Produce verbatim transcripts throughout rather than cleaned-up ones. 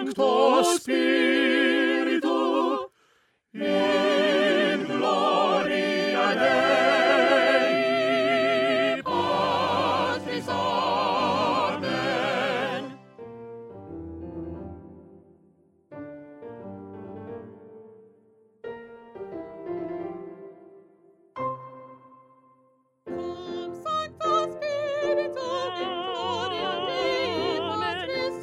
Sancto Spiritu, in gloria Dei Patris. Amen. Cum Sancto Spiritu, in gloria Dei Patris.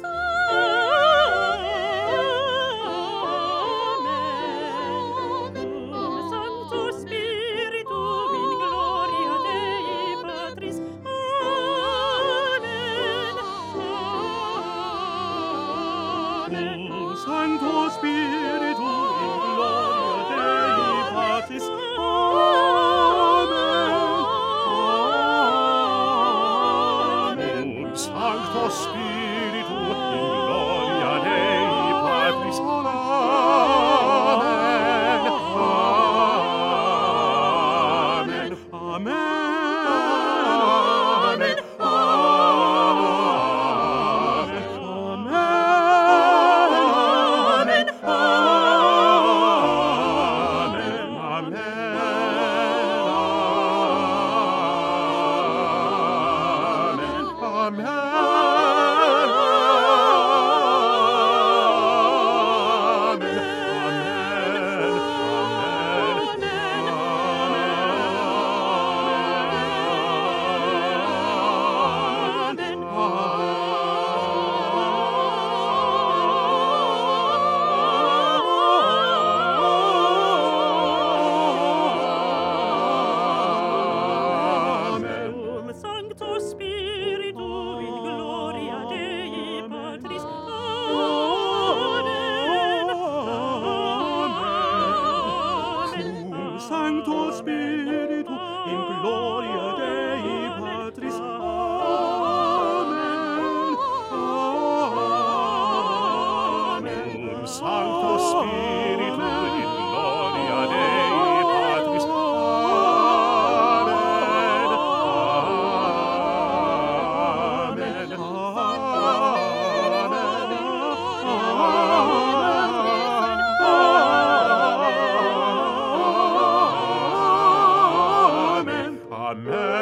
Amen. Cum Sancto Spiritu, in gloria Dei Patris. Amen. Amen. Cum Sancto Spiritu, in gloria Dei Patris. Amen. Cum Sancto Spiritu, in gloria Dei Patris. Amen. Amen. Amen. Amen. Amen. Amen. Cum Sancto Spiritu, in gloria Dei Patris. Amen. Amen. Cum Sancto Spiritu, in gloria Dei Patris. Amen. Amen. Cum Sancto Spiritu, in gloria Dei Patris. Amen. Amen. Amen.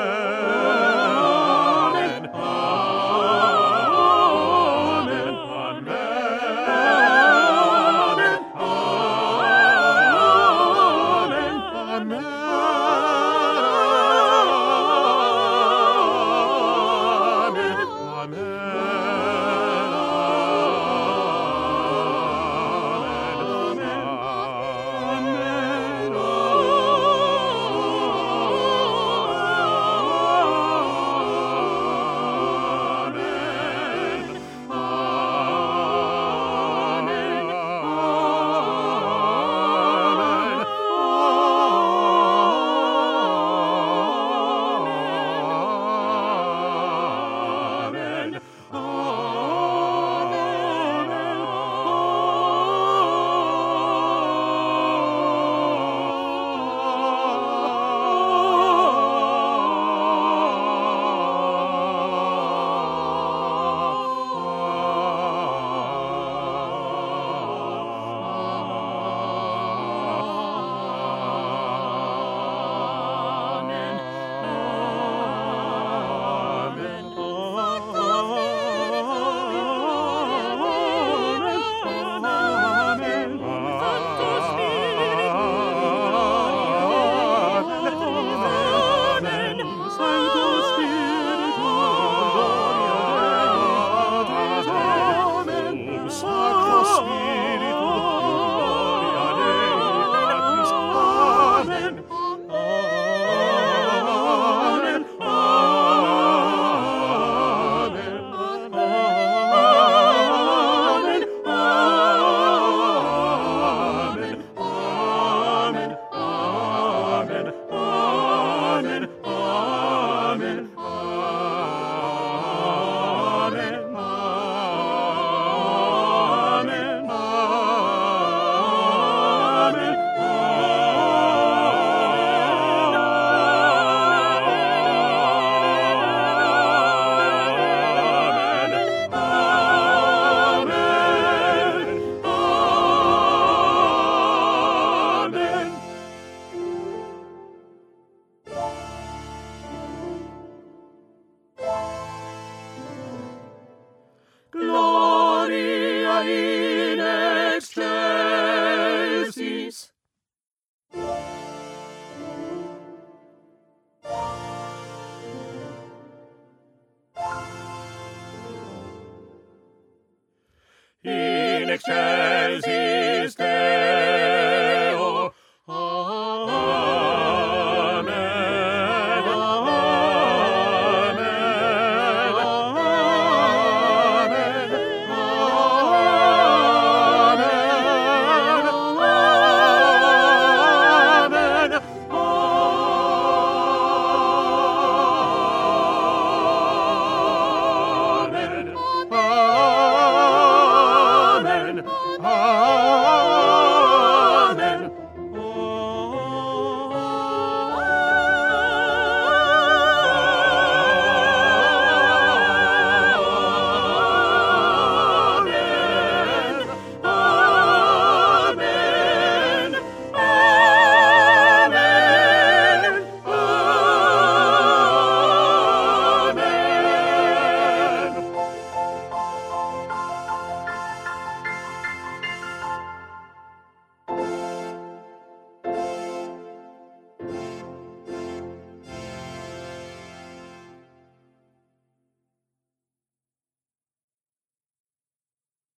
excelsis